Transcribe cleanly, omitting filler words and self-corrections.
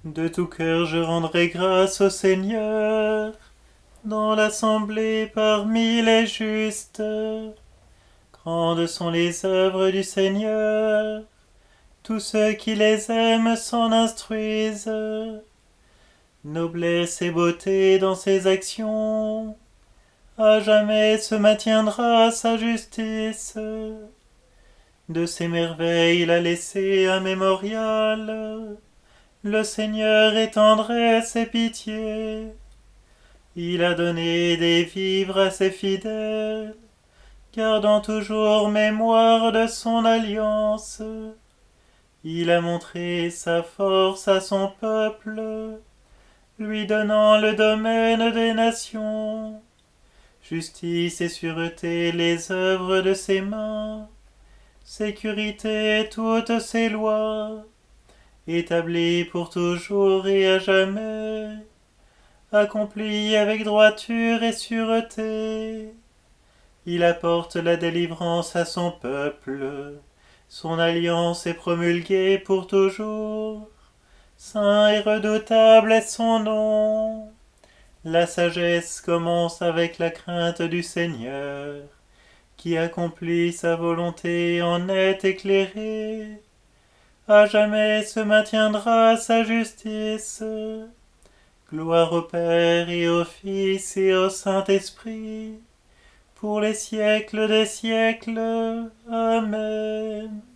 De tout cœur je rendrai grâce au Seigneur, dans l'assemblée parmi les justes. Grandes sont les œuvres du Seigneur, tous ceux qui les aiment s'en instruisent. Noblesse et beauté dans ses actions, à jamais se maintiendra sa justice. De ses merveilles il a laissé un mémorial. Le Seigneur est tendresse et pitié. Il a donné des vivres à ses fidèles, gardant toujours mémoire de son alliance. Il a montré sa force à son peuple, lui donnant le domaine des nations. Justice et sûreté les œuvres de ses mains, sécurité toutes ses lois, établies pour toujours et à jamais, accomplies avec droiture et sûreté. Il apporte la délivrance à son peuple, son alliance est promulguée pour toujours. Saint et redoutable est son nom. La sagesse commence avec la crainte du Seigneur, qui accomplit sa volonté en est éclairé. À jamais se maintiendra sa justice. Gloire au Père et au Fils et au Saint-Esprit, pour les siècles des siècles. Amen.